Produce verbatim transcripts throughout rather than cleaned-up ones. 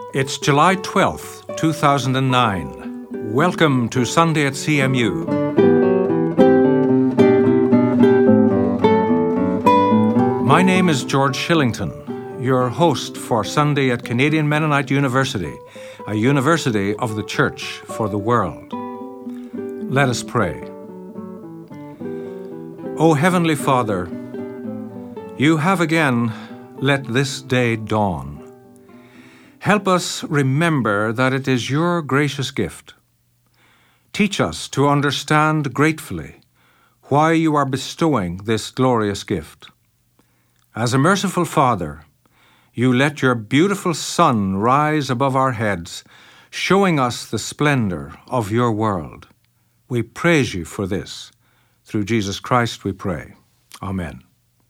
It's July twelfth, two thousand nine. Welcome to Sunday at C M U. My name is George Shillington, your host for Sunday at Canadian Mennonite University, a university of the Church for the world. Let us pray. O Heavenly Father, you have again let this day dawn. Help us remember that it is your gracious gift. Teach us to understand gratefully why you are bestowing this glorious gift. As a merciful Father, you let your beautiful sun rise above our heads, showing us the splendor of your world. We praise you for this. Through Jesus Christ we pray. Amen.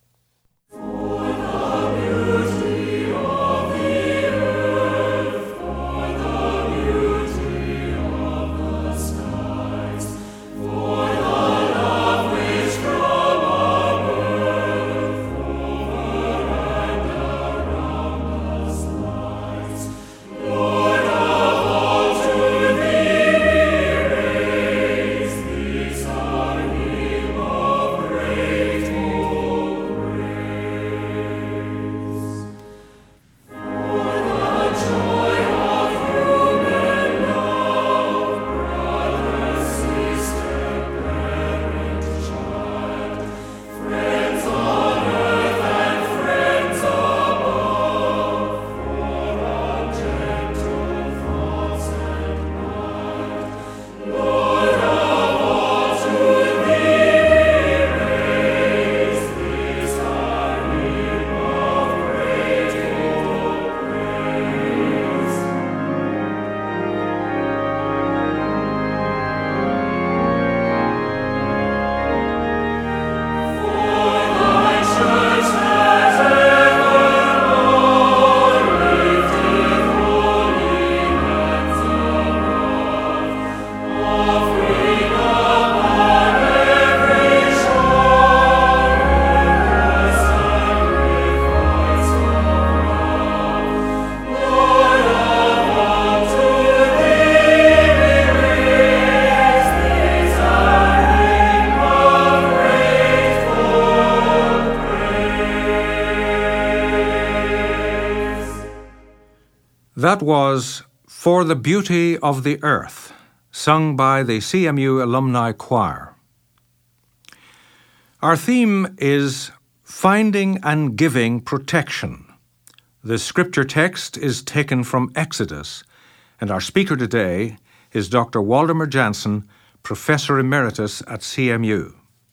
That was For the Beauty of the Earth, sung by the C M U Alumni Choir. Our theme is Finding and Giving Protection. The scripture text is taken from Exodus, and our speaker today is Doctor Waldemar Jansen, Professor Emeritus at C M U.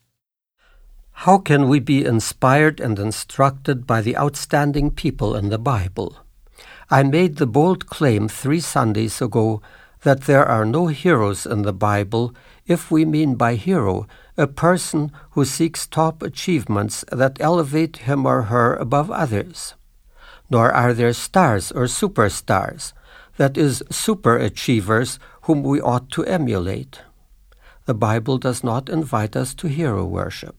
How can we be inspired and instructed by the outstanding people in the Bible? I made the bold claim three Sundays ago that there are no heroes in the Bible if we mean by hero a person who seeks top achievements that elevate him or her above others. Nor are there stars or superstars, that is, superachievers whom we ought to emulate. The Bible does not invite us to hero worship.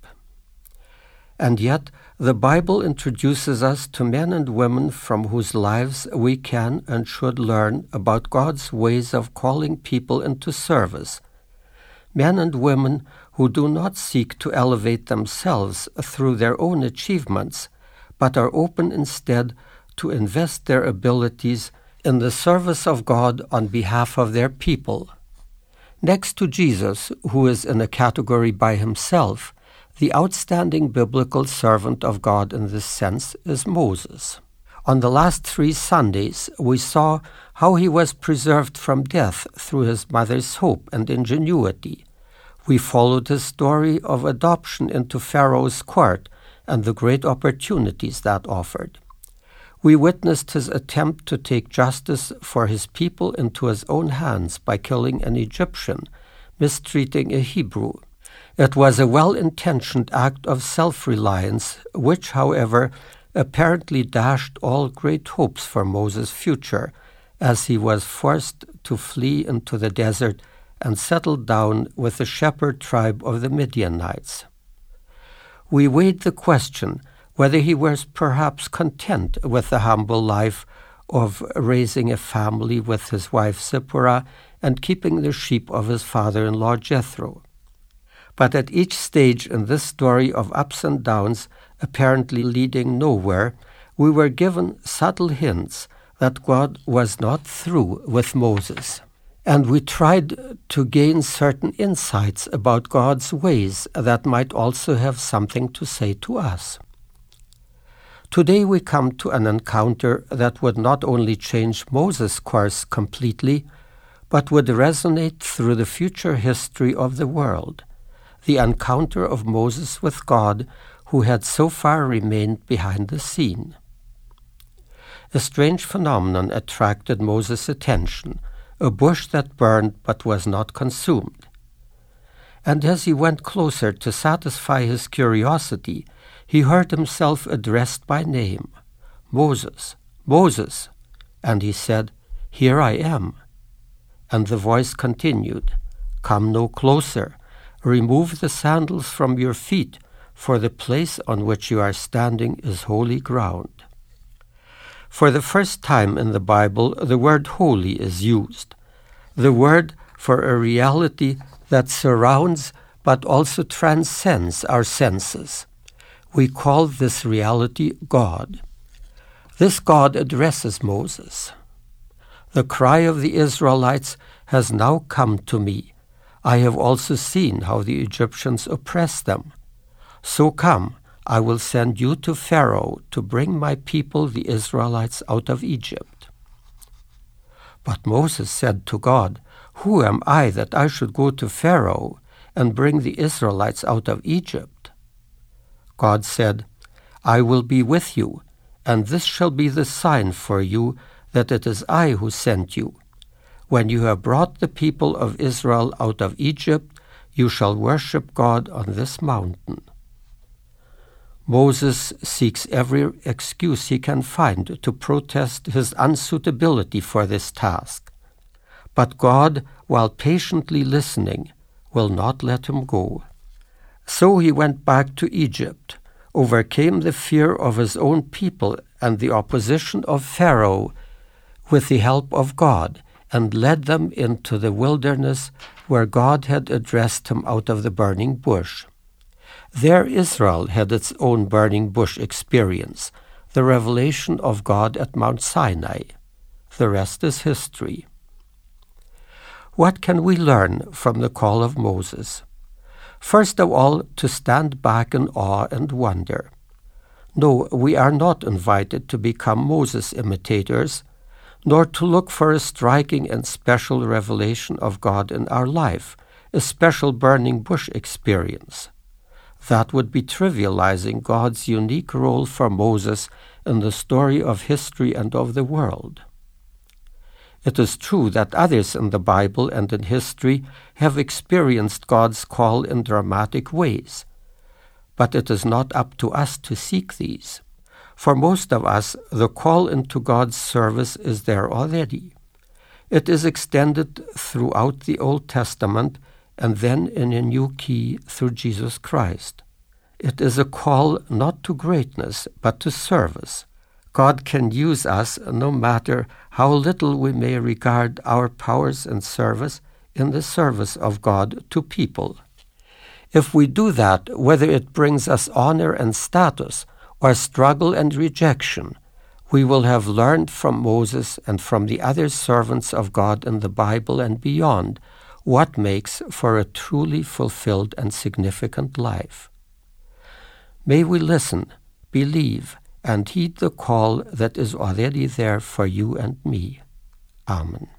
And yet, the Bible introduces us to men and women from whose lives we can and should learn about God's ways of calling people into service. Men and women who do not seek to elevate themselves through their own achievements, but are open instead to invest their abilities in the service of God on behalf of their people. Next to Jesus, who is in a category by himself, the outstanding biblical servant of God in this sense is Moses. On the last three Sundays, we saw how he was preserved from death through his mother's hope and ingenuity. We followed his story of adoption into Pharaoh's court and the great opportunities that offered. We witnessed his attempt to take justice for his people into his own hands by killing an Egyptian, mistreating a Hebrew. It was a well-intentioned act of self-reliance, which, however, apparently dashed all great hopes for Moses' future, as he was forced to flee into the desert and settle down with the shepherd tribe of the Midianites. We weighed the question whether he was perhaps content with the humble life of raising a family with his wife Zipporah and keeping the sheep of his father-in-law Jethro. But at each stage in this story of ups and downs, apparently leading nowhere, we were given subtle hints that God was not through with Moses. And we tried to gain certain insights about God's ways that might also have something to say to us. Today we come to an encounter that would not only change Moses' course completely, but would resonate through the future history of the world, the encounter of Moses with God, who had so far remained behind the scene. A strange phenomenon attracted Moses' attention, a bush that burned but was not consumed. And as he went closer to satisfy his curiosity, he heard himself addressed by name, "Moses, Moses," and he said, "Here I am." And the voice continued, "Come no closer, remove the sandals from your feet, for the place on which you are standing is holy ground." For the first time in the Bible, the word holy is used, the word for a reality that surrounds but also transcends our senses. We call this reality God. This God addresses Moses. "The cry of the Israelites has now come to me. I have also seen how the Egyptians oppress them. So come, I will send you to Pharaoh to bring my people, the Israelites, out of Egypt." But Moses said to God, "Who am I that I should go to Pharaoh and bring the Israelites out of Egypt?" God said, "I will be with you, and this shall be the sign for you that it is I who sent you. When you have brought the people of Israel out of Egypt, you shall worship God on this mountain." Moses seeks every excuse he can find to protest his unsuitability for this task. But God, while patiently listening, will not let him go. So he went back to Egypt, overcame the fear of his own people and the opposition of Pharaoh with the help of God, and led them into the wilderness where God had addressed him out of the burning bush. There Israel had its own burning bush experience, the revelation of God at Mount Sinai. The rest is history. What can we learn from the call of Moses? First of all, to stand back in awe and wonder. No, we are not invited to become Moses imitators, nor to look for a striking and special revelation of God in our life, a special burning bush experience. That would be trivializing God's unique role for Moses in the story of history and of the world. It is true that others in the Bible and in history have experienced God's call in dramatic ways, but it is not up to us to seek these. For most of us, the call into God's service is there already. It is extended throughout the Old Testament and then in a new key through Jesus Christ. It is a call not to greatness, but to service. God can use us no matter how little we may regard our powers and service in the service of God to people. If we do that, whether it brings us honor and status or struggle and rejection, we will have learned from Moses and from the other servants of God in the Bible and beyond what makes for a truly fulfilled and significant life. May we listen, believe, and heed the call that is already there for you and me. Amen.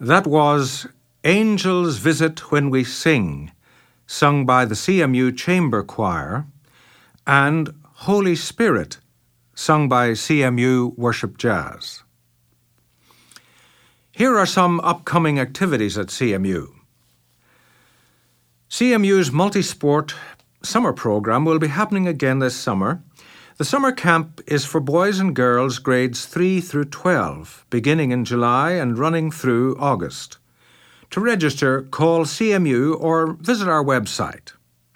That was Angels Visit When We Sing, sung by the C M U Chamber Choir, and Holy Spirit, sung by C M U Worship Jazz. Here are some upcoming activities at C M U. C M U's multi-sport summer program will be happening again this summer. The summer camp is for boys and girls grades three through twelve, beginning in July and running through August. To register, call C M U or visit our website.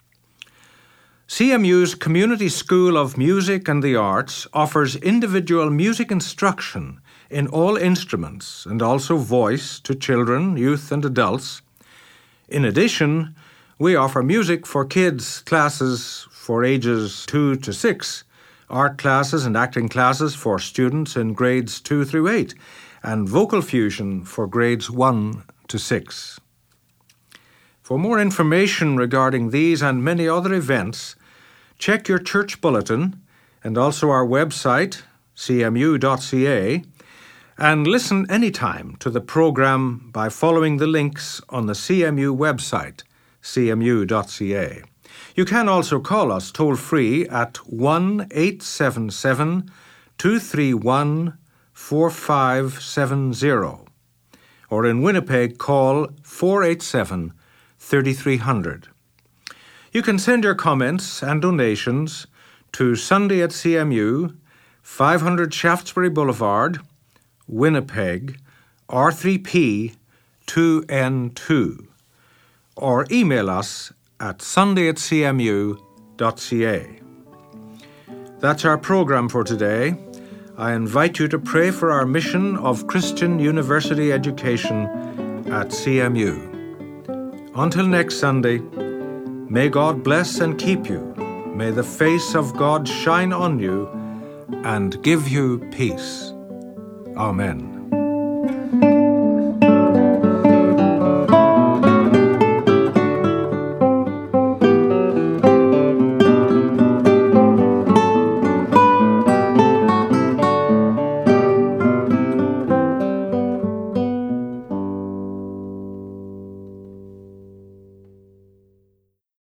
C M U's Community School of Music and the Arts offers individual music instruction in all instruments and also voice to children, youth and adults. In addition, we offer music for kids classes for ages two to six, art classes and acting classes for students in grades two through eight, and vocal fusion for grades one to six. For more information regarding these and many other events, check your church bulletin and also our website, c m u dot c a, and listen anytime to the program by following the links on the C M U website, c m u dot c a. You can also call us toll-free at one eight seven seven, two three one, four five seven zero, or in Winnipeg, call four eight seven, three three zero zero. You can send your comments and donations to Sunday at C M U, five hundred Shaftesbury Boulevard, Winnipeg, R three P two N two, or email us at sunday at c m u dot c a. That's our program for today. I invite you to pray for our mission of Christian university education at C M U. Until next Sunday, may God bless and keep you. May the face of God shine on you and give you peace. Amen.